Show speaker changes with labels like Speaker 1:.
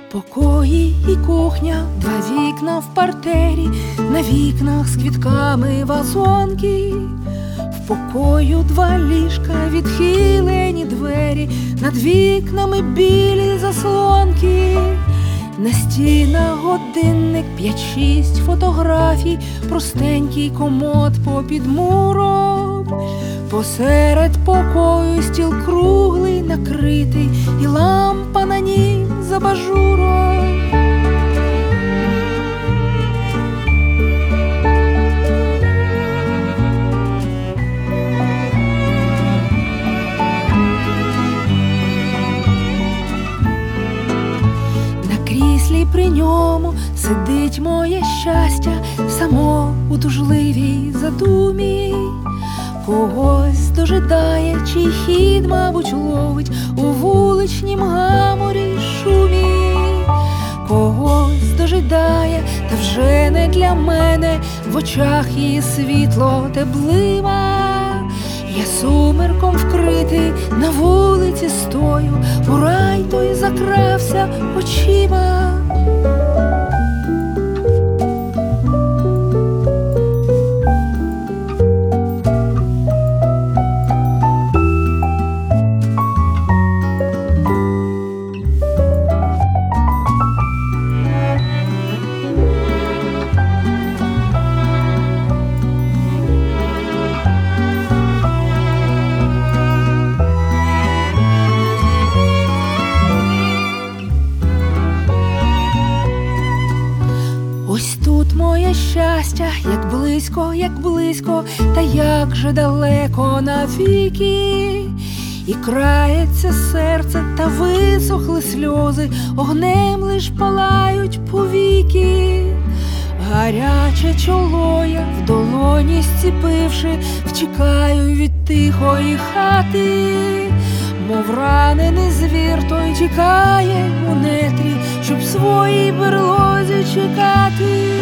Speaker 1: Покої і кухня, два вікна в партері, на вікнах з квітками вазонки. В покою два ліжка, відхилені двері, над вікнами білі заслонки. На стінах годинник, 5-6 фотографій, простенький комод попід муром. Посеред покою стіл круглий накритий, і лампа на нім з абажуром. На кріслі при ньому сидить моє щастя, само у тужливій задумі. Когось дожидає, чий хід, мабуть, ловить у вуличнім гаморі шумі. Когось дожидає, та вже не для мене, в очах її світло теплива. Я сумерком вкритий, на вулиці стою, у рай той закрався очима. Ось тут моє щастя, як близько, та як же далеко навіки. І крається серце, та висохли сльози, огнем лиш палають повіки. Гаряче чоло я в долоні зціпивши, втікаю від тихої хати. Мов ранений звір, той тікає у нетрі, щоб в своїй берлозі чекати.